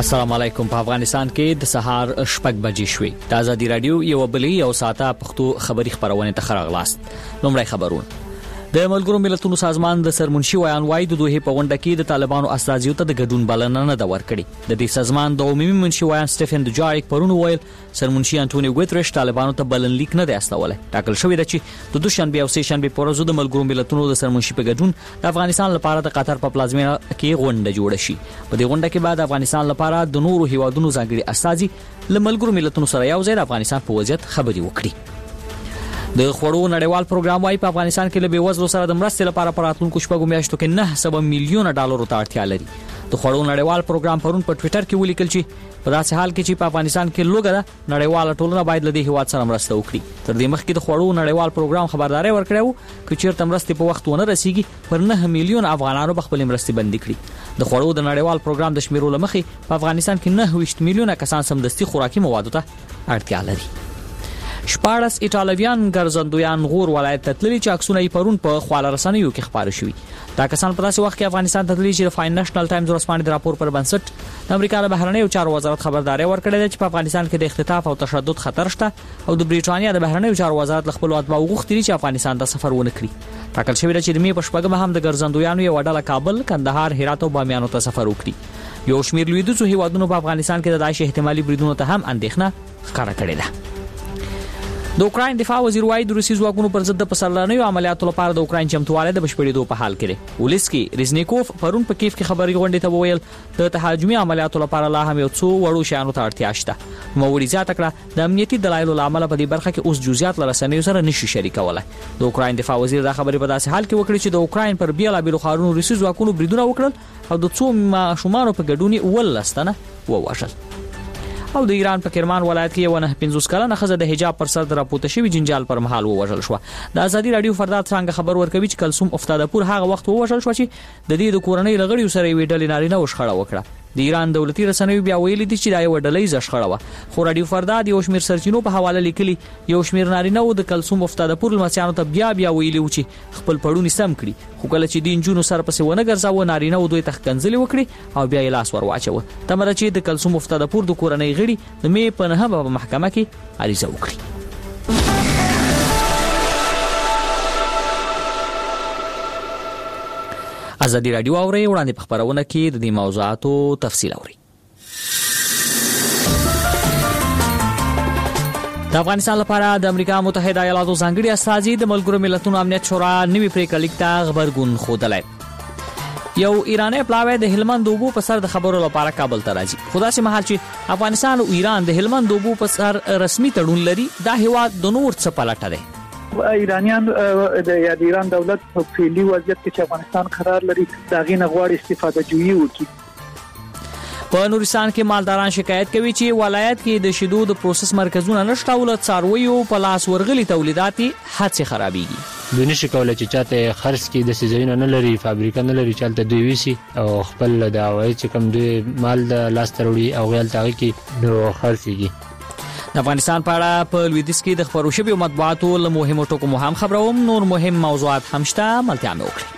السلام علیکم. په افغانستان کې د سهار شپږ بجې شوې. د ازادي رادیو یو بلې او ساته پښتو خبری خبرونه ته خراغلاست. لومړی خبرونه. د ملګرو ملتونو سازمان د سرمنشي ویان وای د دوه په غونډه کې د طالبانو استازیو ته د ګډون بلنه نه دا ورکړي. د دې سازمان د عمومي منشي ویان سټيفن دجایک پرون ویل سرمنشي انټونیو ګوتریش طالبانو ته بلن لیک نه دی استولای. ټاکل شوې ده چې د دوشنبه او سهشنبه په ورځو د ملګرو ملتونو د سرمنشي په ګډون د افغانستان لپاره د قطر په پلازمینه کې غونډه جوړه شي. په دې غونډه کې بعد افغانستان لپاره د نورو هیوادونو ځانګړي استازي له ملګرو ملتونو سره یو ځای د افغانستان په وضعیت خبري وکړي. د خوړو نړیوال پروګرام وايي په افغانستان کې له بیوزلو سره د مرستې لپاره په راتلونکو شپږو میاشتو کې 9 میلیونه ډالرو ته اړتیا لري. د خوړو نړیوال پروګرام پرون په ټوئیټر کې ولیکل چې په داسې حال کې چې په افغانستان کې لوګه ده نړیواله ټولنه باید له دې هیواد سره مرسته وکړي. تر دې مخکې د خوړو نړیوال پروګرام خبرداري ورکړې و چې چیرته مرستې په وخت ونه رسیږي پر 9 میلیونه افغانانو په خپل مرستې بندي کړي. د خوړو د نړیوال پروګرام د شمیرو لمخې په افغانستان کې 9 میلیونه کسان سمدستي خوراکي موادو ته اړتیا لري. شپاړس ایټالویان ګرځندویان غور ولایت ته تللي چې عکسونه یې پرون په خواله رسنیو کې خبرې شوې. دا کسان په داسې وخت کې افغانستان ته تللي چې د فاینانشل ټایمز ورسپانې د راپور پر بنسټ د امریکا د بهرنیو چارو وزارت خبرداري ورکړې ده چې په افغانستان کې د اختطاف او تشدد خطر شته او د بریټانیا د بهرنیو چارو وزارت خپل اتباع وغوښتي چې افغانستان ته سفر ونه کړي. ټاکل شوی دی چې د می په شپږمه هم د ګرځندویانو یو ډله کابل، کندهار، هرات او بامیانو ته سفر وکړي. یو شمیر لویدیځو هیوادونو په افغانستان کې د داعش احتمالي بریدونو ته هم اندېښنه ښکاره کړې ده. د اوکراین دفاع وزیر وايي د روسي ځواکونو پر ضد د پسرلانیو عملیاتو لپاره د اوکراین چمتووالی د بشپړېدو په حال کې دی. ولسکی ریزنیکوف پرون په کیف کې خبري غونډې ته وویل د تهاجمي عملیاتو لپاره لا هم یو څو وړو شیانو ته اړتیا شته. نوموړي زیاته کړه د امنیتي دلایلو لامل په دې برخه کې اوس جزئیات له رسنیو سره نشي شریکولای. د اوکراین دفاع وزیر دا خبري په داسې حال کې وکړي چې د اوکراین پر بیلابیلو ښارونو روسي ځواکونو بریدونه وکړل او د څو ماشومانو په ګډون ولستنه ووژل. او د ایران په کرمان ولایت کې 150 کلنه ښځه د حجاب پر سر راپورته شوی جنجال پر مهال ووژل شو. د ازادي رادیو فرداد څنګه خبر ورکوي چې کلثوم افتادپور هغه وخت ووژل شو چې د دې د کورنۍ لغړیو سره وی ډلې نارینه وشخړه وکړه. د ایران دولتي رسنیو بیا ویلي دي چې دا یو ډلې زشخړه و. خو رادیو فرداد یو شمیر سرچینو په حواله لیکلي یو شمیر نارینه و د کلثوم افتادپور لمسیانو ته بیا ویلي و چې خپل پړونی سم کړي. خو کله چې د انجونو سره پسې ونه ګرځاو نارینه و دوی تخکنځلې وکړي او بیا یې لاس ور واچو. تمره چې د کلثوم افتادپور د کورنۍ غړي د می په نه په محکمه کې عریضه وکړي. ازادي رادیو اوري وړاندې په خبرونه کې د دې موضوعاتو تفصیل اوري. د افغانستان لپاره د امریکا متحده ایالاتو ځانګړي استازي د ملګرو ملتونو امنیت شورا نوي پریکړه لیک ته خبرګون خوده. یو ایرانی پلاوی د هلمند دوبو په سر د خبرو لپاره کابل ته راځي. خو داسې مهال چې افغانستان او ایران د هلمند دوبو په سر رسمي تړون لري دا هیواد د نور څه پلټه دی. ایرانیان د ایران دولت په فعلی وضعیت کې چې افغانستان قرار لري دا غینه غواړي استفاده جوړي وکړي. په نورستان کې مالداران شکایت کوي چې ولایت کې د شیدو د پروسس مرکزونه نشته او له څارویو په لاس ورغلي تولیدات هڅه خرابېږي. دوی نشي کولای چې چاته خرڅ کې د سيزونه نه لري، فابریکه نه لري، چالت دوی ویسي او خپل د اوای چې کوم دوی مال د لاس تروړي او غیل تاغي کې نو خرڅيږي. د افغانستان په اړه په لویدیځ کې د خبرو شویو مطبوعاتو له مهمو ټکو مهم خبروم. نور مهم موضوعات هم شته، ملتیا مې وکړي.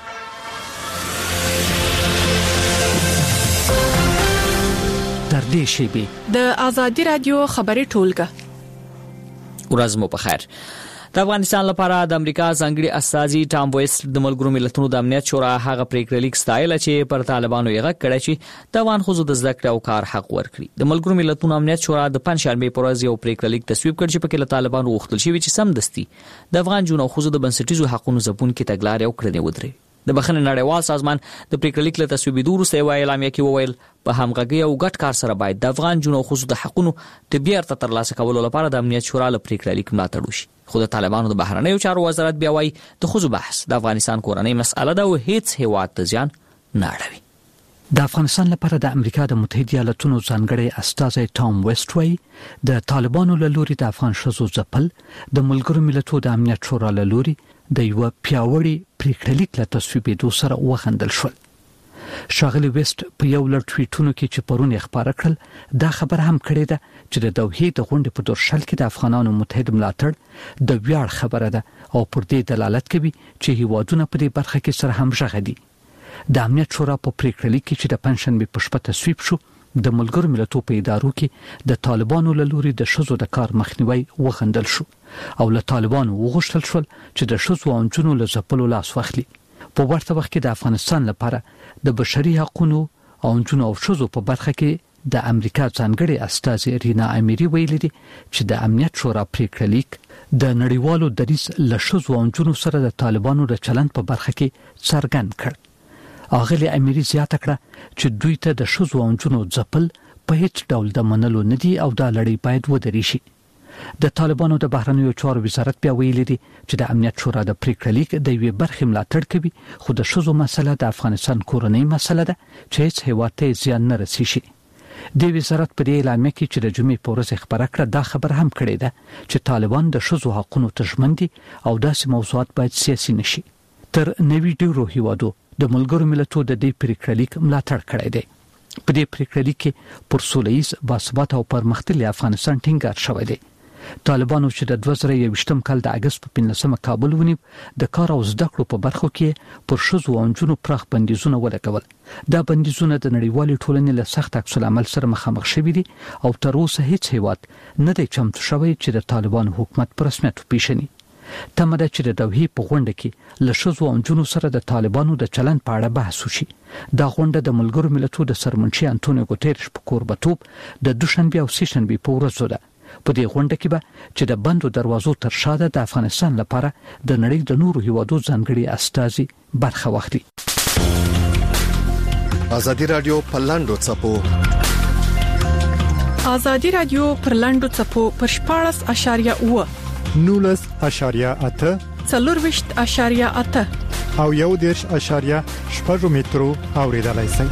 در دې شیبې د ازادي رادیو خبري ټولګه. ورځ مو په خیر. د افغانستان لپاره د امریکا ځانګړي استازي ټام ویسټ د ملګرو ملتونو د امنیت شورا هغه پریکړه لیک ستایل چې پر طالبانو یې غږ کړی چې د افغان ښځو د زده کړې او کار حق ورکړي. د ملګرو ملتونو امنیت شورا د پنځشنبه پر ورځ یو پریکړه لیک تصویب کړ چې پکې له طالبانو غوښتل شوی چې سمدستي د افغان جنو ښځو د بنسټیزو حقوقو ځپونکو تګلارې او کړنې ودرې. د بخښنې نړیوال سازمان د پریکړه لیک له تصویبېدو وروسته یو اعلامیه کې وویل په همغږي او ګډ کار سره باید د افغان جنو ښځو د حقوقو د بیرته ترلاسه کولو لپاره د امنیت شورا له پریکړه لیک ملاتړ وشي. خو د طالبانو د بهرنیو چارو وزارت بیا وايي د ښځو بحث د افغانستان کورنۍ مسأله ده او هیڅ هیواد ته ځان نه اړوي. د افغانستان لپاره د امریکا د متحده ایالاتونو ځانګړي استازي ټام ویسټ وايي د طالبانو له لوري د افغان ښځو ځپل د ملګرو ملتونو د امنیت شورا له لوري د یو پیاوړي پریکړه لیک له تصویبېدو سره وخندل شول. شاغلی ویسټ په یو لړ ټویټونو کې چې پرون یې خبره کړل دا خبر هم کړې ده چې د دوحې د غونډې په دورشل کې د افغانانو متحد ملاتړ د ویاړ خبره ده او پر دې دلالت کوي چې هیوادونه په دې برخه کې سره همغږي دي. د امنیت شورا په پریکړه لیک کې چې د پنځشنبه په شپه تصویب شو د ملګرو ملتونو په ادارو کې د طالبانو له لوري د شذو د کار مخنیوي وغندل شو او له طالبانو وغوښتل شو چې د شذو او جنونو له ځپلو لاس واخلي. په ورته وخت کې د افغانستان لپاره د بشري حقوقو او جنونو او شذو په برخه کې د امریکا ځانګړي استازي رینا امیری ویلي دي چې د امنیت شورا پریکړه لیک د نړیوالو دریځ له شذو او جنونو سره د طالبانو د چلند په برخه کې څرګند کړ. اغلی امیری زیاته کړه چې دوی ته د شذو او جنونو ځپل په هیڅ ډول د منلو نه دي او دا لړۍ باید ودرې شي. د طالبانو د بهرنیو چارو وزارت بیا ویلي دي چې د امنیت شورا د پریکړه لیک د یوې برخې ملاتړ کوي، خو د شذو مسله د افغانستان کورنۍ مسله ده چې هیڅ هیواد ته زیان نه رسیږي. د وزارت په اعلامیه کې چې د جمعې په ورځ خبره کړه دا خبر هم کړی ده چې طالبان د شذو حقوقو ته ژمن دي او داسې موضوعات باید سیاسي نشي. تر نوي ډیرو هیوادو د ملګرو ملتونو د دې پریکړه لیک ملاتړ کړی دی. په دې پریکړه لیک کې پر سولهییز باثبات او پرمختللي افغانستان ټینګار شوی دی. طالبانو چې د 2021 کال د اگست په 15 کابل ونیو د کار او زده کړو په برخو کې پر شذو او جنونو پراخ بندیزونه ولګول. دا بندیزونه د نړیوالې ټولنې له سخت عکس العمل سره مخامخ شوي دي او تر اوسه هیڅ هیواد نه دی چمتو شوی چې د طالبانو حکومت په رسمیت وپیژني. تمه ده چې د دوحې په غونډه کې له شذو او جنونو سره د طالبانو د چلند په اړه بحث وشي. دا غونډه د ملګرو ملتونو د سرمنشي انټونیو ګوتریش په کوربتوب د دوشنبه او سهشنبه په ورځو ده. په دې غونډه کې به چې د بندو دروازو تر شا د افغانستان لپاره د نړۍ د نورو هیوادو ځانګړي استازي برخه واخلي. ازادي رادیو په لاندو چپو ازادي رادیو پر لاندو چپو پر 14.8 19.8 4.8 او 1.8 مترو اوریدلای شئ.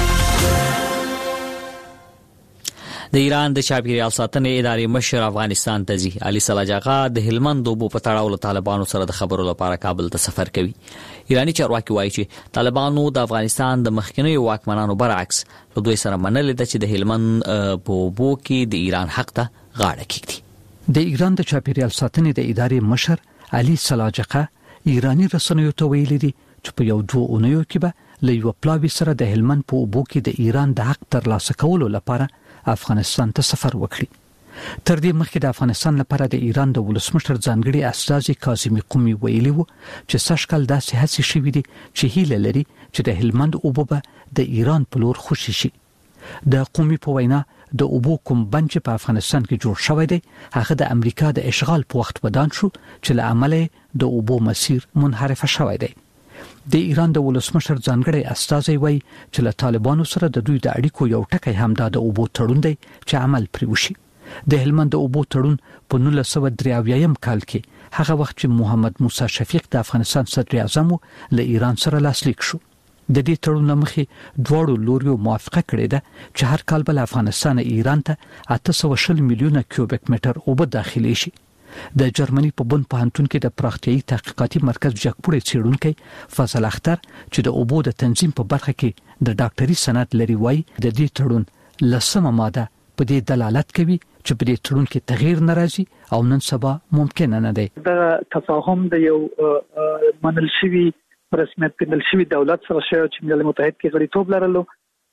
د ایران د چاپیریال ساتنې ادارې مشر افغانستان ته ځي. علي صلاح جاغا د هلمند دوبو په تړاو له طالبانو سره د خبرو لپاره کابل ته سفر کوي. ایرانی چارواکي وایي چې طالبانو د افغانستان د مخکنیو واکمنانو برعکس له دوی سره منل دي چې د هلمند په اوبو کې د ایران حق ته غاړه کېږدي. د ایران د چاپیریال ساتنې د ادارې مشر علي صلاح جاغا ایرانی رسنیو ته ویلي دي چې په یو 2 اونیو کې به له یو پلاوی سره د هلمند په اوبو کې د ایران د حق ترلاسه کولو لپاره افغانستان ته سفر وکړي. تر دې مخکې د افغانستان لپاره د ایران د ولسمشر ځانګړي استازي کاظمي قومي ویلي وو چې سږکال داسې هڅې شوې دي چې هیله لري چې د هلمند اوبو به د ایران په لور خوشي شي. د قومي په وینا د اوبو کوم بند چې په افغانستان کې جوړ شوی دی هغه د امریکا د اشغال په وخت ودان شو چې له امله د اوبو مسیر منحرف شوی دی. د ایران د ولسمشر ځانګړي استازي وایي چې له طالبانو سره د دوی د اړیکو یو ټکی هم د اوبو تړون دی چې عمل پرې وشي. د هلمند د اوبو تړون په 1983 کال کې هغه وخت چې محمد موسی شفیق د افغانستان صدر اعظم له ایران سره لاسلیک شو. د دې تړون مخې دواړو لوريو موافقه کړې ده چې هر کال بل افغانستان ایران ته 820 میلیونه کیوبیک متر اوبه داخلي شي. د جرمني په بن پوهنتون کې د پراختیايي تحقیقاتي مرکز جګپوړې څېړونکي فضل اختر چې د اوبو د تنظیم په برخه کې د ډاکټري سند لري وایي د دې تړون لسمه ماده په دې دلالت کوي چې په دې تړون کې تغییر ناراضي او نن سبا ممکن نه دی. دا تفاهم د یو منل شوی رسمیت پیدل شوی دولت سره شوی چې ملل متحد کې غړیتوب لرلو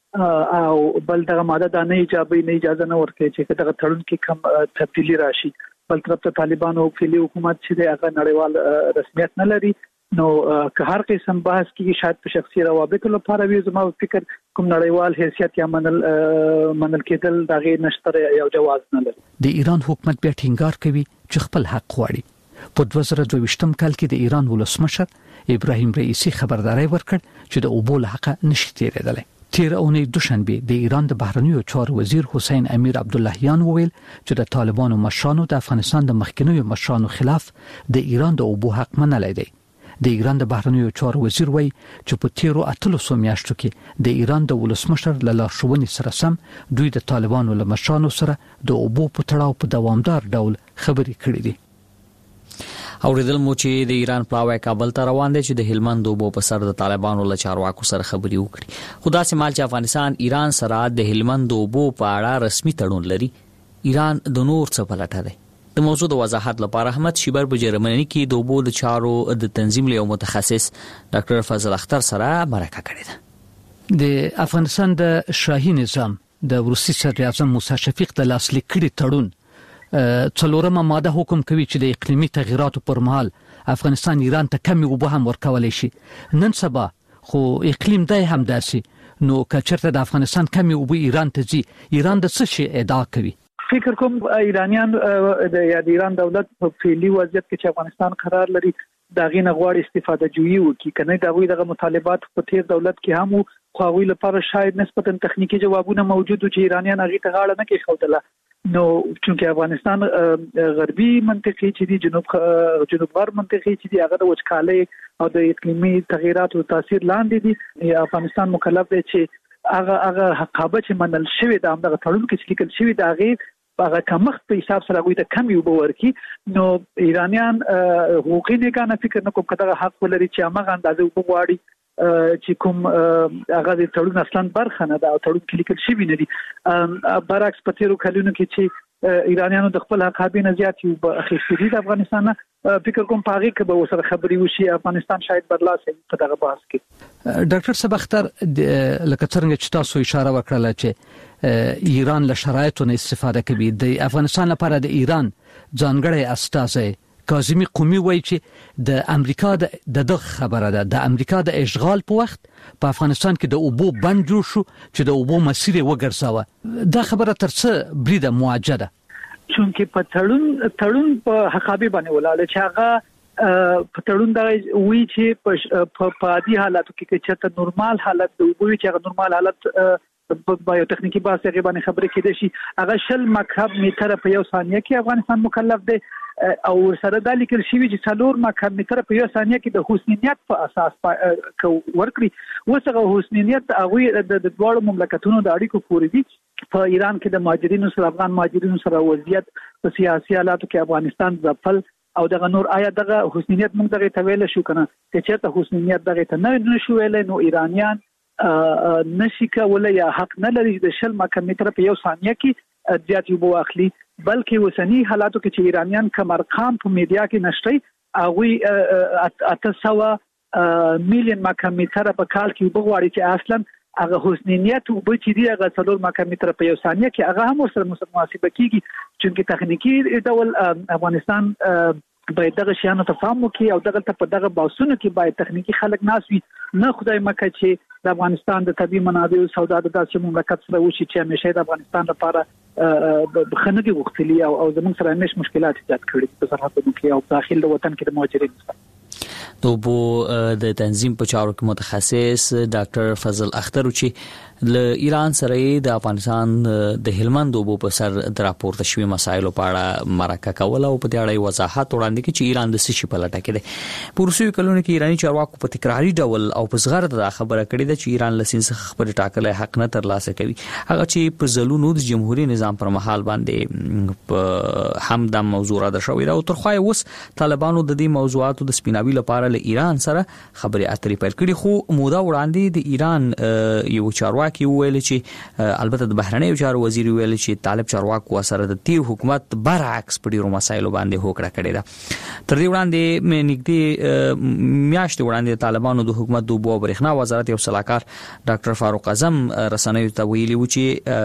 او بل دغه ماده د نه اجازه نه ورکړي چې دغه تړون کې کم تبدیلی راشي. بل طرف ته طالبان او فعلی حکومت چې د هغه نړیوال رسمیت نه لري نو که هر قسم بحث کیږي شاید په شخصي روابطو لپاره وي. زما فکر کوم نړیوال حیثیت یا منل کېدل دغه نشته یو جواز نه لري. د ایران حکومت بیا ټینګار کوي چې خپل حق غواړي. په 2022 کال کې د ایران ولسمشر ابراهیم رئیسی خبرداري ورکړ چې د اوبو له حق نشي تیریدلی. تیر اونۍ دوشنبه د ایران د بهرنیو چارو وزیر حسین امیر عبداللهیان وویل چې د طالبانو مشرانو د افغانستان د مخکنیو مشرانو خلاف د ایران د اوبو حق منلای دی. د ایران د بهرنیو چارو وزیر وایي چې په تیرو 8 میاشتو کې د ایران د ولسمشر له لارښوونې سره سم دوی د طالبانو له مشرانو سره د اوبو په تړاو په دوامدار ډول خبرې کړې دي. اوریدل مو چې د ایران پلاوی کابل ته روان دي چې د هلمند اوبو په سر د طالبانو له چارواکو سره خبرې وکړي. خو دا سمال چې افغانستان ایران سره د هلمند اوبو په اړه رسمي تړون لري، ایران د نور څه پلټه دی. د موضوع د وضاحت لپاره احمد شیبر په جرمني کې د اوبو د چارو د تنظیم له متخصص ډاکټر فضل اختر سره مرکه کړې ده. د افغانستان د شاهي نظام د روسي صدر اعظم موسی شفیق د لاسلیک کړي تړون څلورمه ماده حکم کوي چې د اقلیمي تغیراتو پر مهال افغانستان ایران ته کمی اوبه هم ورکولای شي. نن سبا خو اقلیم دای هم داسي، نو کچرته د افغانستان کمی اوبه ایران ته ځي، ایران د څه شي ادعا کوي؟ فکر کوم ایرانیان د ایران دولت په فعلی وضعیت کې چې افغانستان قرار لري دا غینه غواړي استفاده جوړي وکړي، کنه دا غوي دغه مطالبات په تیر دولت کې هم خو غوي لپاره شاید نسبتا تخنیکی جوابونه موجود چې ایرانیان هغه ته غاړه نه کوي خوتله. نو چونکه افغانستان غربي منطقه چې دی جنوب غرب منطقه چې دی هغه د وچکالۍ او د اقلیمي تغیراتو تاثیر لاندې دی. افغانستان مکلف دی چې هغه حقابه چې منل شوی د همدغه تړون کې لیکل شوی د هغه کمښت په حساب سره غوي د کمی وبو ورکی. نو ایرانیان حقوقي نه کنه فکر نه کوم کده حق ولري چې هغه اندازه وبو غواړي چې کوم هغه د تړون اصلا برخه نه ده او تړون کې لیکل شوی نه دي. برعکس په تیرو کلونو کې چې ایرانیانو د خپل حقابې نه زیات یو اخیستي د افغانستان فکر کوم پاغي کې به وسره خبري وشي افغانستان شاید برلاسه په دغه بحث کې. ډاکټر سبختر لکه څنګه چې تاسو اشاره وکړه چې ایران له شرایطو نه استفاده کوي، د افغانستان لپاره د ایران ځانګړی استازی کاظمی قومي وایي چې د امریکا د خبره ده د امریکا د اشغال په وخت په افغانستان کې د اوبو بند جوړ شو چې د اوبو مسیر وګرځاوه. دا خبره تر څه بریده موجده چونکه په تړون په حقابه باندې ولاله چې هغه په تړون دا وی چې په عادي حالاتو کې چې ته نورمال حالت د اوبو چې هغه نورمال حالت په بایو تخنیکی باسه غیبانه خبره کېده شي هغه شل مکعب متر په یو ثانیه کې افغانستان مکلف دی او سره د لیکل شوی چې څلور مکعب متر په یو ثانیه کې د حسنیت په اساس ورکړي. وسغه حسنیت هغه د دوه مملکتونو د اړیکو پورې دي. په ایران کې د مهاجرینو سره افغان مهاجرینو سره وضعیت په سیاسي حالاتو کې افغانستان ځپل او دغه نور آیا دغه حسنیت موږ دغه تویل شو کنه چې ته حسنیت دغه ته نه شو ویل نو ایرانیان نشي کولای یا حق نه لري د شل مکعب متر په یو ثانیه کې زیات یو اخلي، بلکې وسنی حالاتو کې چې ایرانیان کم ارقام په میډیا کې نشته هغه 800 میلیون مکعب متر په کال کې وګوري چې اصلا هغه حسنیت او به چې دی هغه 3 مکعب متر په یو ثانیه کې هغه هم سره محاسبه کیږي چې تخنیکی ډول افغانستان باید دغه شیانو ته پام وکړي او دغه په دغه باسونو کې باید تخنیکی خلک ناسوي نه خدای مکه چې د افغانستان د طبي منابع او سودا د داسې مملکت سره وشي چې همیشه د افغانستان لپاره بخنګي غوښتلي او زموږ سره همیش مشکلات ایجاد کړي په سرحدونو کې او داخل د وطن کې د مهاجرینو سره. توبو د تنظیم په چارو کې متخصص ډاکټر فضل اختر چې له ایران سره د افغانستان د هلمند اوبو په سر د راپورته شوی مسایلو په اړه مرکه کوله او په دې اړه وضاحت وړاندې کړي چې ایران د سشي په لټه کې دی. په روسي کلونو کې ایرانی چارواکو په تکراری ډول او په صغر د خبره کړې ده چې ایران له سین څخه خبر ټاکلې حق نه ترلاسه کوي، هغه چې په زلونو د جمهوریت نظام پر مهال باندې په هم د موضوع را ده شوې ده او ترخوای اوس طالبانو د دې موضوعاتو د سپیناوي لپاره له ایران سره خبرې اترې پیل کړې. خو مودا وړاندې د ایران یو چارواکي ویل چې البته د بهرنیو چارو وزیر ویل چې طالب چارواکو سره د تیر حکومت برعکس په ډیرو مسایلو باندې هوکړه کړې ده. تر دې وړاندې نږدې میاشتې وړاندې طالبانو د حکومت د اوبو او برېښنا وزارت یو صلاحکار ډاکټر فاروق اعظم رسنیو ته ویلي و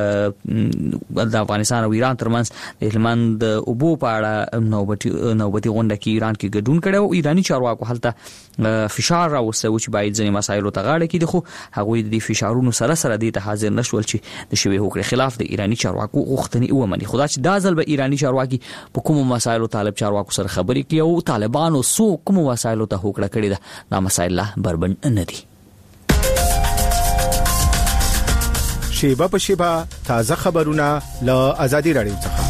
چې د افغانستان او ایران ترمنځ د هلمند د اوبو په اړه نوبتي غونډه کې ایران کې ګډون کړي او ایرانی چارواکو هلته فشار راوسته چې باید ځینې مسایلو ته غاړه کړي، خو هغوی د دې فشارونو سره سره دې ته حاضر نشول چې د شوی هوکړې خلاف د ایرانی چارواکو غوښتنې ومني. خو دا چې دا ځل به ایرانی چارواکي په کومو مسایلو طالب چارواکو سره خبرې کوي او طالبانو سو کومو مسایلو ته هوکړه کړې ده دا مسایل لا بربند نه دي. شیبه په شیبه تازه خبرونه له آزادي رادیو څخه.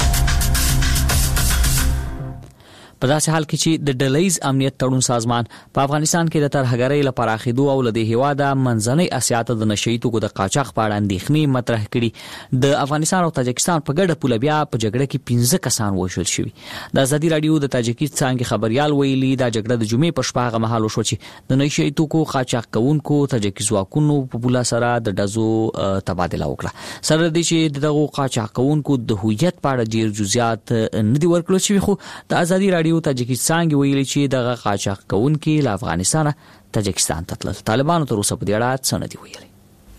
په داسې حال کې چې د ډلهیز امنیت تړون سازمان په افغانستان کې د ترهګرۍ لپاره اخیدو او له هیواده منځنۍ اسیا ته د نشئی توکو د قاچاق په اړه اندېښنې مطرح کړي. د افغانستان او تاجکستان په ګډه پوله بیا په جګړه کې 15 کسان وژل شوي. د آزادي رادیو د تاجکستان کې خبريال ویلي دا جګړه د جمعې په شپه هغه مهال وشو چې د نشئی توکو قاچاق کوونکو تاجکي ځواکونو په پوله سره د ډزو تبادله وکړه. سره د دې چې دغه قاچاق کوونکو د هویت په اړه ډیر جزئیات نه دي ورکړل شوي، خو د آزادي رادیو تاجکستان کې ویلي چې دغه قاچاق کوونکي له افغانستان تاجکستان ته تلل. طالبانو تر اوسه په دې اړه څه نه دي ویلي.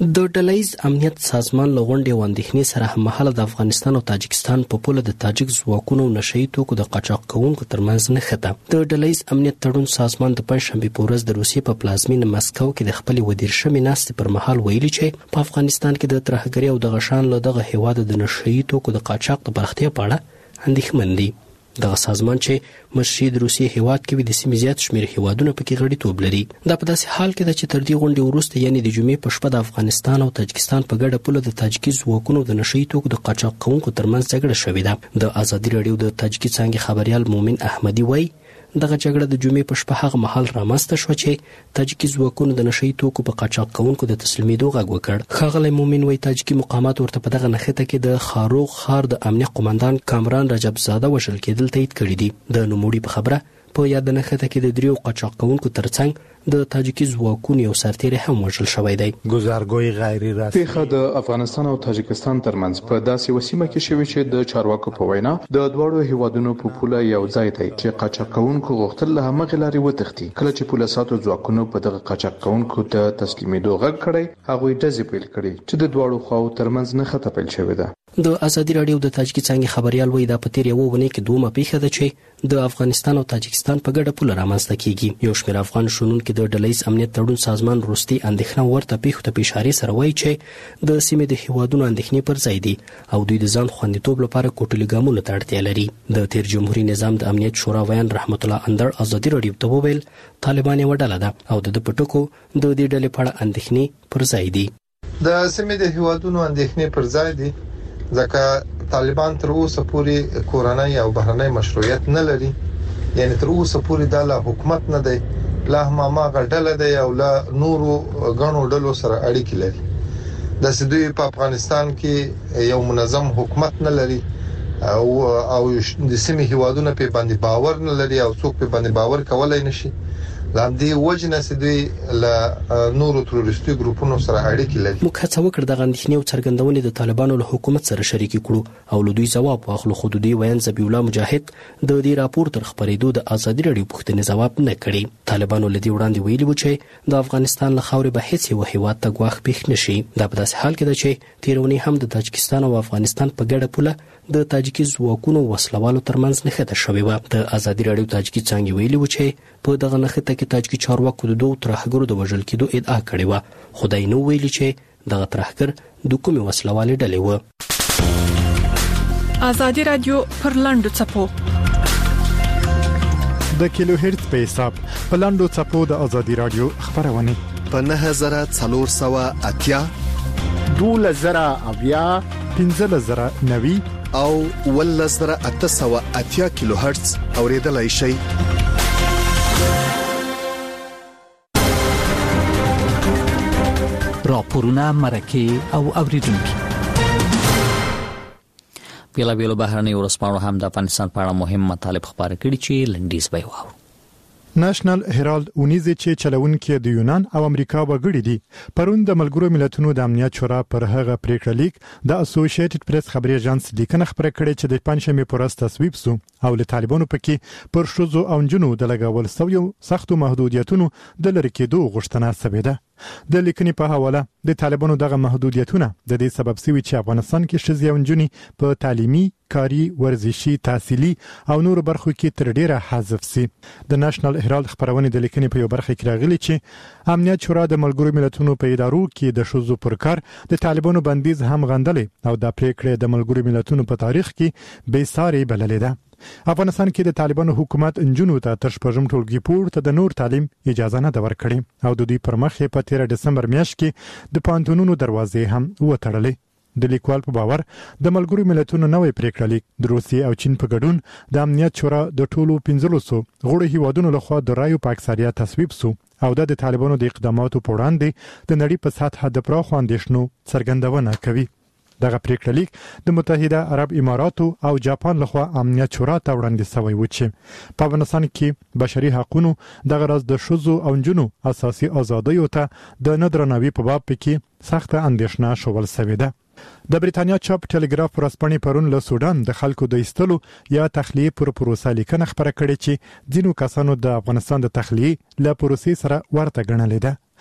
د ډلهیز امنیت سازمان لغونډې واندېښنې سره هممهاله د افغانستان او تاجکستان په پوله د تاجک ځواکونو نشئی توکو د قاچاق کوونکو ترمنځ نښته. د ډلهیز امنیت تړون سازمان د پنځشنبه په ورځ د روسیې په پلازمینه مسکو کې د خپل ودیرشمې ناستې پر مهال ویلي چې په افغانستان کې د ترهګرۍ او د غشان له دغه هیواد د نشئی توکو د قاچاق د پراختیا په اړه اندېښمن دي. دغه سازمان چې مشري د روسیې هیواد کې د سیمې زیات شمېر هیوادونو پکې غړیتوب لري. دا په داسې حال کې ده چې تر دې غونډې وروسته یعنې د جمعې په شپه د افغانستان او تاجکستان په ګډه پوله د تاجکي ځواکونو د نشئی توکو د قاچاق کوونکو ترمنځ جګړه شوې ده. د ازادي راډیو د تاجکي څانګې خبريال مومن احمدي وایي دغه جګړه د جمعې په شپه هغه مهال رامنځته شوه چې تاجکي ځواکونو د نشئی توکو په قاچاق کوونکو د تسلیمېدو غږ وکړ. ښاغلی مومن وایي تاجکي مقامات ورته په دغه نښته کې د خاروغ ښار د امنیه قومندان کامران رجب زاده وژل کېدل تایید کړي دي. د نوموړي په خبره په یاد نښته کې د دریو قاچاق کوونکو ترڅنګ د تاجکي ځواکونو یو سرتیری هم وژل شوی دی. گزارګوی غیر رسمي پیښه د افغانستان او تاجکستان ترمنځ په داسې وسیمه کې شوې چې د چارواکو په وینا د دواړو هیوادونو په پوله یو ځای دی چې قاچاق کوونکو غوښتل له همغه لارې وتښتي. کله چې پوله ساتو ځواکونو په دغه قاچاق کوونکو ته تسلیمېدو غږ کړی هغوی ډزې پیل کړې چې د دواړو خواو ترمنځ نښته پیل شوې ده. د ازادي راډیو د تاجکي څانګې خبريال وایي دا په تیر یو ونې کې دومره پیښه ده چې د افغانستان او تاجکستان په ګډه پوله رامنځته کیږي. یو شمېر افغان شنونکو د ډلهیز امنیت تړون سازمان وروستي اندېښنه ورته پیښو ته په اشاره سره وایي چې د سیمې د هیوادونو اندېښنې پر ځای دي او دوی د ځان خوندیتوب لپاره کوټلي ګامونو ته اړتیا لري. د تیر جمهوریت نظام د امنیت شورا ویان رحمت الله اندړ ازادي راډیو ته وویل طالبان یو ډله ده او د پټکو د دې ډلې په اړه اندېښنې پر ځای دي. د سیمې د هیوادونو اندېښنې پر ځای دي ځکه طالبان تر اوسه پورې کورنۍ او بهرنۍ مشروعیت نه لري. یعنی تر اوسه پورې د حکومت نه دی لا ما غډل دی او لا نورو غنو ډلو سره اړیکې لري. د سدوی په افغانستان کې یو منظم حکومت نه لري او د سیمې هیوادونو په باندې باور نه لري او څوک په باندې باور کولای نشي. لاندې وجنه سدوی له نورو تروریستي ګروپونو سره اړیکې لري. موږ هڅه وکړه د غندښنې او څرګندونې د طالبانو له حکومت سره شریک کړو او له دوی ځواب واخلو. خو دوی ویان ذبیح الله مجاهد د دې راپور تر خبرېدو د ازادي راډیو پوښتنې ځواب نه کړي. طالبانو له دې وړاندې ویلي و چې د افغانستان له خاورې به هیڅ یو هیواد ته ګواښ پېښ نشي. دا په داسې حال کې ده چې تیرونی هم د تاجکستان او افغانستان په ګډه پوله د تاجکي ځواکونو وسلوالو ترمنځ نښته شوې وه. د ازادي راډیو تاجکي څانګې ویلي و چې په دغه نښته کې تاجکي چارواکو د دوه ترهګرو د وژل کېدو ادعا کړې وه. خدای نو ویلي چې دغه ترهګر د کومې وسلوالې ډلې وه. ازادي راډیو پر لاندو چپو د کیلو هرتز په حساب په لاندو چپو د ازادي راډیو خبرونه په 9480 2000 15090 او 1880 کیلو هرتز اوریدلای شئ. راپورونه مرکه او اوریدونکو بیلابیلو بهرنۍ ورسپانو هم د افغانستان په اړه مهم مطالب خبرې کړي چې لنډیز به وو. نېشنل هیرالد اونیز چې چلونکي د یونان او امریکا وګړي دي پرون د ملګرو ملتونو د امنیت شورا پر هغه پریکړه لیک د اسوسییټډ پریس خبري اژانس لیکنه خبره کړې چې د پنځمې پورس تصویب سو او له طالبانو پکې پر شوزو او جنو د لګول سویو سختو محدودیتونو د لری کېدو غوښتنه سوې ده. د لیکنې په حواله د طالبانو دغه محدودیتونه د دې سبب سوي چې افغانستان کې شذ او جنونی په تعلیمي کاری ورزشي تحصیلي او نور برخو کې تر ډیره حذف سي. د نېشنل هیرالد خبرونه د لیکنې په یو برخه کې راغلي چې امنیت شورا د ملګرو ملتونو په ادارو کې د شذو پر کار د طالبانو بندیز هم غندلې او د پریکړې د ملګرو ملتونو په تاریخ کې بې ساري بللې ده. افغانستان کې د طالبانو حکومت انجونو ته تر شپږم ټولګي پورته د نور تعلیم اجازه نه ده ورکړې او د دوی پر مخ په 13 دسمبر میاشت کې د پانتونونو دروازې هم وتړلې. د لیکوال په باور د ملګرو ملتونو نوې پریکړه لیک د روسیې او چین په ګډون د امنیت شورا د ټولو 1500 غړو هیوادونو لخوا د رایو په اکثریت تصویب سو او د طالبانو د اقداماتو په وړاندې د نړۍ په سطح د پراخو اندېښنو څرګندونه کوي. دغه پریکړه لیک د متحده عرب اماراتو او جاپان لخوا امنیت شورا ته وړاندې شوی و چې په افغانستان کې بشري حقوقو دغه راز د شذو او جنو اساسي ازادیو ته د ندرناوي په باب کې سخت اندېښنه شول سوې ده. د بریتانیا چاپ ټلګراف ورسپنې پرون له سودان د خلکو د ایستلو یا تخلیه پر پروسه لیکنه خبره کړې چې ځینو کسانو د افغانستان د تخلیه له پروسې سره ورته ګڼلې ده.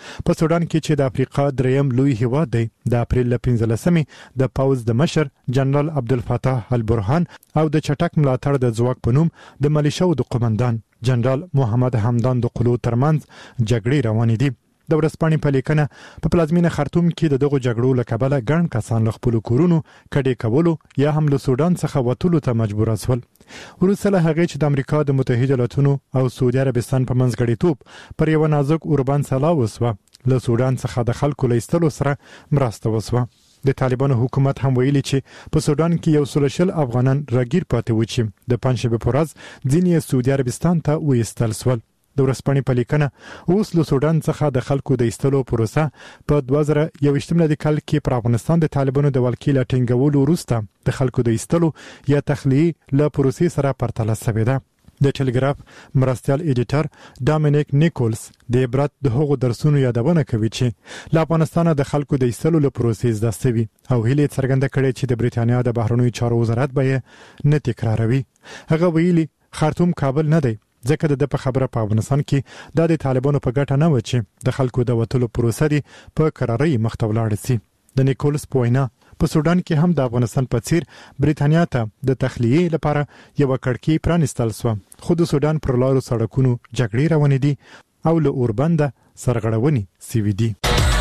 په سودان کې چې د افریقا دریم لوی هیواد دی د اپریل 15 د پاوز د مشر جنرال عبدالفتاح البرهان او د چټک ملاتړ د ځواک په نوم د ملیشو د قومندان جنرال محمد حمدان د قلو ترمنځ جګړې روانې دي. د ورځپاڼې په لیکنه په پلازمینه خرطوم کې دغه جګړو له کبله ګڼ کسان له خپل کورونو کډې کولو یا هم له سودان څخه وټولو ته مجبور شول. وروسته له هغې چې د امریکا د متحده ایالاتونو او سعودي عربستان په منځګړیتوب پر یو نازک اوربان سلا وسوه، له سودان څخه د خلکو له ایستلو سره مرسته وسوه. د طالبانو حکومت هم ویلي چې په سودان کې 100 افغانان راګیر پاتې و چې د پنځشنبه په ورځ ځینې سعودي عربستان ته وایستل شول. د ورځپاڼې په لیکنه اوس له سودان څخه د خلکو د ایستلو پروسه په 2021 میلادي کال کې پر افغانستان د طالبانو د ولکې لا ټینګولو وروسته د خلکو د ایستلو یا تخلیه له پروسې سره پرتله شوې ده. د ټلګراف مرستیال ایډیټر ډامینیک نیکولز د عبرت د هغو درسونو یادونه کوي چې له افغانستان د خلکو د ایستلو له پروسې زده شوي او هیله څرګنده کړې چې د بریټانیا د بهرنیو چارو وزارت به نه تکراروي. هغه ویلي خرطوم کابل نه دی، ځکه د په خبره په افغانستان کې د طالبانو په ګټه نه و چې د خلکو د وټولو پروسه دی په قراري مخته ولاړ شي. د نیکولس پوینا په سودان کې هم د افغانستان په څیر بریټانیا ته د تخلیه لپاره یو کړکۍ پرانستل شو، خو د سودان پر لارو سړکونو جګړې روانې دي او له اوربند سرغړونې سوي دي.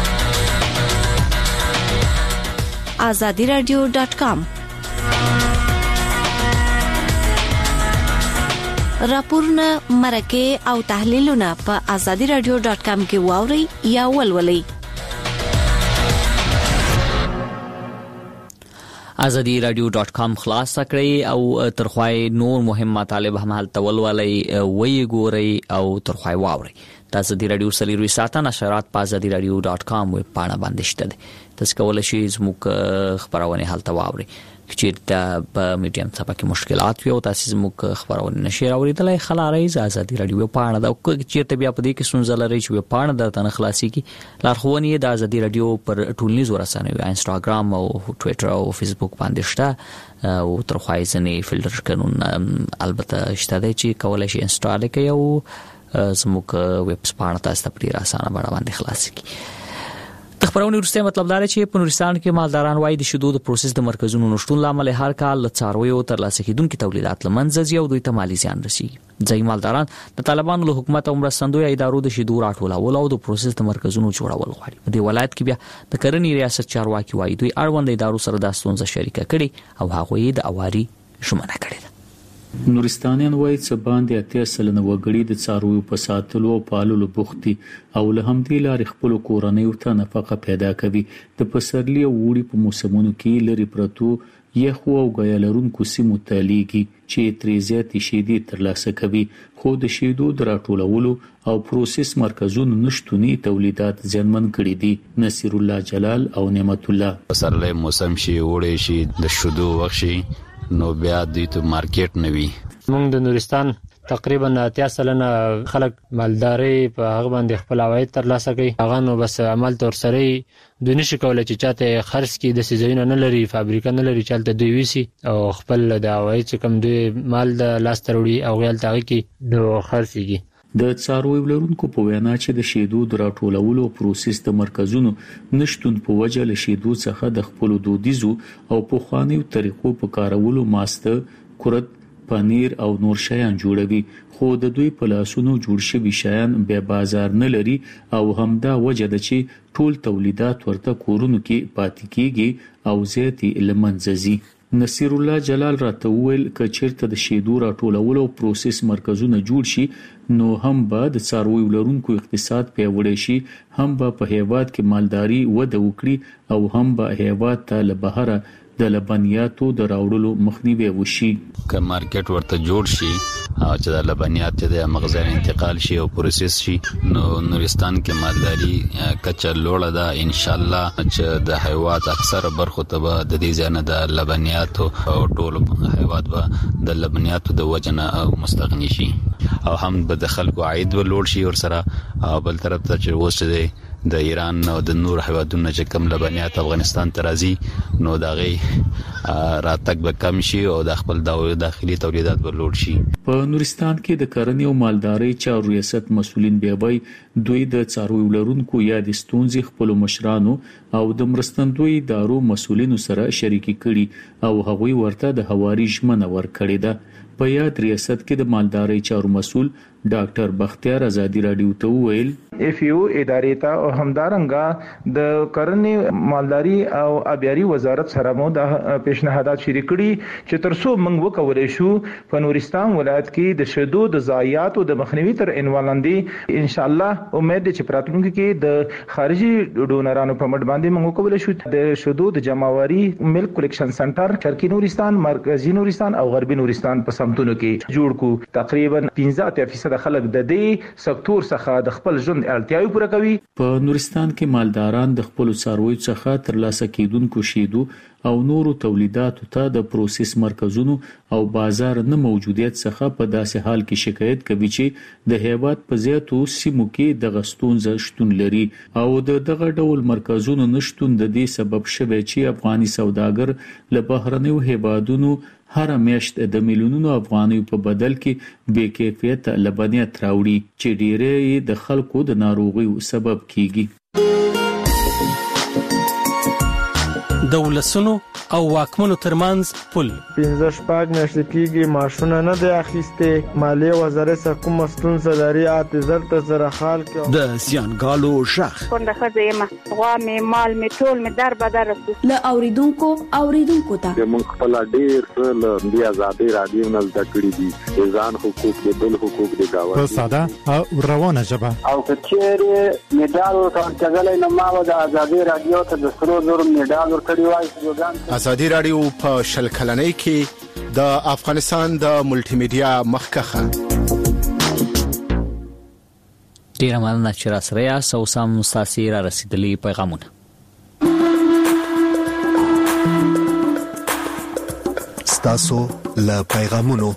azadiradio.com راپورونه مرکه او تحلیلونه په azadiradio.com کې واوري یا ولولئ. azadiradio.com خلاص کړئ او ترخوای نور مهم مطالب هم هلته ولولئ، وی ګورئ او ترخوای واورئ. د ازادي رادیو سلیروي ساته نشرات په azadiradio.com ویب پاڼه باندې شته دي. تاسو کولای شئ زموږ خبرونه هلته واورئ. چې په میډیم څخه کې مشکلات وي او تاسو زموږ خبرونه نشئ اوریدلای، خلاري ازادي رادیو په اړه دا چې بیا په دې کې سنځل لري چې په اړه د تن خلاصي کې لارښوونې د ازادي رادیو پر ټولنیزو رسنیو انستګرام او ټوئیټر او فیسبوک باندې شته او تر خوایزنې فلټر قانون البته شته چې کولای شي انسټال کړئ او زموږ ویب سپاڼه تاسو ته په اسانه باندې خلاصي کړئ. د خبرونې وروسته مطلب دا چې په نورستان کې مالداران وايي د شیدو د پروسس د مرکزونو نشټون لامل هر کال له څارویو ترلاسه کیدونکو تولیدات لمنځه ځي او دوی ته مالی زیان رسیږي. ځای مالداران د طالبانو له حکومت او مرستندوی ادارو د شیدو راټولول او د پروسس د مرکزونو جوړول غواړي. په دې ولایت کې بیا د کرنې ریاست چارواکي وايي دوی اړوند ادارو سره د ستونزې شریکه کړي او هغه یې د اواري شمنه کړي. نورستانیان وایي چې باندې 80% وګړي د څارویو په ساتلو او پاللو بوختي او له همدې لارې خپل کورنۍ ته نفقه پیدا کوي. د پسرلي او وړي په موسمونو کې لري پرتو یخو او غیالرونکو سیمو ته لیږي چې ترې زیاتې شیدې ترلاسه کوي، خو د شیدو د راټولولو او پروسس مرکزونو نشټونی تولیدات زیانمن کړي دي. نصیر الله جلال او نعمت الله پسرلي موسم شي وړي شي د شیدو وخت شي نو بیا د ته مارکیټ نوي. موږ د نورستان تقریبا 80% خلک مالداري په هغه باندې خپل عواید ترلاسه کوي. هغه نو بس عمل تور سره د نشي کولای چې چاته خرڅ کی د سيزونه نه لري، فابریکه نه لري، چلته دوی ویسي او خپل د عواید چې کم دوی مال د لاس تروړي او غیل تاغي کی نو خرڅيږي. د څارویو لرونکو په وینا چې د شیدو د راټولولو پروسس د مرکزونو نشټون په وجه له شیدو څخه د خپل دودیزو او پخوانیو طریقو په کارولو ماسته، کورت، پنیر او نور شیان جوړوي، خو د دوی په لاسونو جوړ شوي شیان به بازار نه لري او همدا وجه ده چې ټول تولیدات ورته کورونو کې پاتې کیږي او زیاتې لمنځه ځي. نصیر الله جلال راته وویل چې چیرته د شیدو راټولولو او پروسس مرکزونه جوړ شي نو هم به د څارویو لرونکو اقتصاد پیاوړی شي، هم به په هیواد کې مالداري وده وکړي او هم به هیواد ته له بهره د لبنیاتو د راوړلو مخنیوي وشي. که مارکیټ ورته جوړ شي او چې د لبنیات د مغزر انتقال شي او پروسس شي نو نورستان کې مالداري کچا لوړه ده ان شاء الله چې د هیواد اکثر برخو ته د دې ځنه د لبنیاتو او ټول هیواد به د لبنیاتو د وجنه مستغني شي او هم به د خلکو عاید ولوړ شي او سره بل طرف ته چې وسه د ایران او د نور هیوادونو چې کوم لبنیات افغانستان ته راځي نو دا غي راتګ به کم شي او د خپل داخلي تولیدات به لوړ شي. په نورستان کې د کرنې او مالدارۍ چارو ریاست مسؤلین بیا دوی د څارویو لرونکو یا د ستونزې خپل مشرانو او د مرستندوی دارو مسؤلینو سره شریکي کړي او هغوی ورته د هواري ژمنه ورکړې ده. په یاد ریاست کې د مالدارۍ چارو مسؤل ډاکټر بختیار ازادي رادیو ته وویل FAO ادارې ته او همدارنګه د کرنې مالداري او آبیاري وزارت سره مو د پیشنهادات شریک کړي چې ترڅو موږ وکولای شو په نورستان ولایت کې د شیدو د ضایعات او د مخنیوي تر عنوان لاندې ان شاء الله امید چې پراتونکو کې د خارجي ډونرانو په مټ باندې موږ وکولای شو د شیدو د جمعواري ملک کلیکشن سنټر شرقي نورستان مرکزی نورستان او غربي نورستان په سمتونو کې جوړ کو. تقریبا 15% د خلک د دې سکتور څخه د خپل ژوند اړتیاوې پوره کوي. په نورستان کې مالداران د خپل څارویو څخه ترلاسه کیدونکو شیدو او نورو تولیداتو ته د پروسس مرکزونو او بازار نه موجودیت څخه په داسې حال کې شکایت کوي چې د هیواد په زیاتو سیمو کې د غستونځ شتون لري او دغه ډول مرکزونو نشټون د دې سبب شوی چې افغاني سوداګر له بهرنیو هیوادونو هر میاشت د میلیونونو افغانیو په بدل کې بې کیفیت لبنیات راوړي چې ډیری د خلکو د ناروغیو سبب کیږي. د ولسونو او واکمنو ترمنځ پل 15 میاشتې کېږي ماشونه نه دی اخیسته مالیه وزارت څخه کوم ستونزه لري اعتذار ته سره حال کې د زیانګالو شخ څنګه خزه ما غوا می مال می ټول می در بدر له اوریدونکو ته موږ خپل ډیر له بیا آزادي رادیو نه زده کړی دي ځان حقوق د بل حقوق د گاوه په ساده او روانه ژبه او کچېره میډال ورکړل نه ما د آزادي رادیو ته د سرو زر میډال ورکړی وای. ازادي رادیو په شل کلنۍ کې د افغانستان د ملټي میډیا مخکخه ډیر مننه چې را سره یاست او سم مستاسي را رسیدلی پیغامونه. ستاسو له پیغامونو.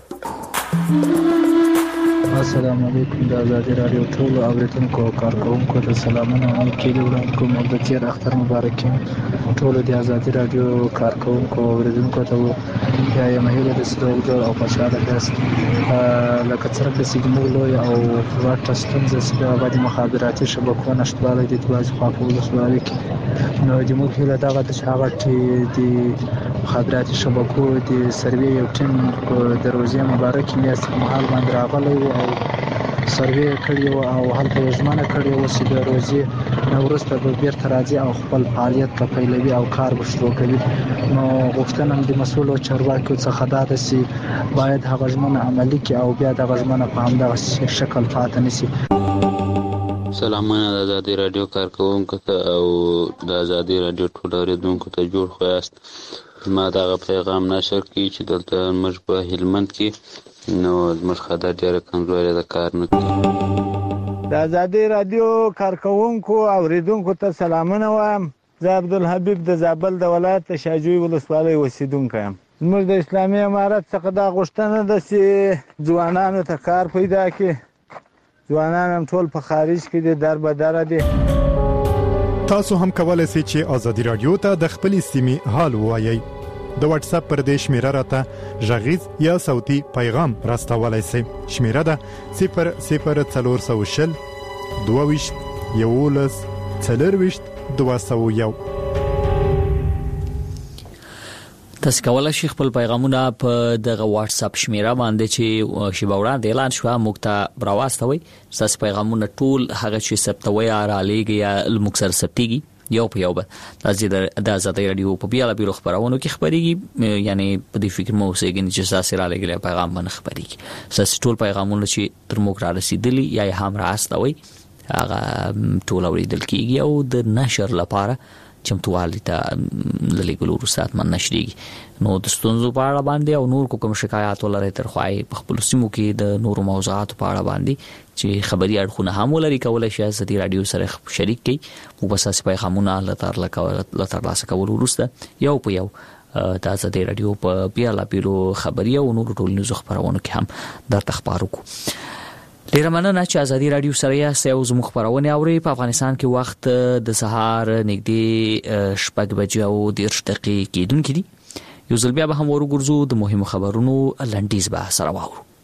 السلام علیکم د آزادي رادیو ټول اوریدونکو او کارکونکو ته سلامونه او کېدو وړاندې کوم د تیر اختر مبارک ټول د آزادي رادیو کارکونکو او اوریدونکو ته یا مهیله د سوداګر او خوشاله داس لکه څنګه چې موږ لوی او ورته ستونزې چې د آبادی مخابراتي شبکو نشټواله د توازن خواپول سوالي کې نو د موږ له دغه د شاغټ د مخابراتي شبکو د سروي یو ټیم د روزي مبارک میاشت مهال باندې راغلی او سروي کړی او هلته ژمنه کړی و چې د روزي نورسته به بیرته راځي او خپل فعالیت ته پیلوي او کار به شروع کوي. نو غوښتنه د مسؤلو چارواکو څخه دا ده چې باید هغه ژمنه عملي کړي او بیا د ژمنه په همدغه شکل پاتې نشي. سلامونه د آزادي رادیو کارکونکو ته او د آزادي رادیو ټول اوریدونکو ته جوړ خواست. ما دا پیغام نشر کی چې دلته موږ په هلمند کې نو موږ خدای ډیره کمزوري د کار نه کوي. د آزادي رادیو کارکونکو او اوریدونکو ته سلامونه وایم. زه عبدالحبیب د زابل د ولایت شاجوی ولسوالۍ اوسیدونکی یم. موږ د اسلامي امارت څخه دا غوښتنه ده چې ځوانانو ته کار پیدا کړي. ځوانان هم ټول په خارج کې دي در بدر دي. تاسو هم کولای شئ چې آزادي رادیو ته د خپل سیمې حال ووایئ. د واتس اپ پر دې شمیره راته ژغیز یا صوتي پیغام راستولای شئ. شمیره ده 00400 22 11 40 201. تاسو کولای شئ خپل پیغامونه په دغه واتس اپ شمیره باندې چې شی باوران د اعلان شو موږ ته راوستوي. تاسو پیغامونه ټول هغه چې ثبتوي را لېږي یا المکسر ثبتيږي یو په یو به د آزادي رادیو په بیل خبرونو کې خبريږي. یعنی په دې فکر مو اوسېږي چې تاسو را لېږلي پیغام باندې خبريږي. تاسو ټول پیغامونه چې تر موږ را رسیدلی یا هم راستوي هغه ټول اوریدل کیږي او د نشر لپاره چمتووالی ته لګولو رسات من نشریږي. نو د ستونزو په اړه باندې او نور کوم شکایات ولري تر خوای په خپل سیمو کې د نورو موضوعات په اړه باندې چې خبري اړخونه هم ولري کولای شي آزادي رادیو سره شریک کړي. مو بس اساس پیغامونه لتر لاسه کول ورسته یو په یو د آزادي رادیو په بیل خبري او نور ټولنیزو خبرونو کې هم درته خبرو کو. ډیر مننه چې ازادي رادیو سره یاست او زموږ خبرونه اوري. په افغانستان کې وخت د سهار نږدې 6 بجې او 10 دقیقې کېدونکې دي. یو ځل بیا به هم ورګرځو د مهمو خبرونو لنډیز به سره واورو.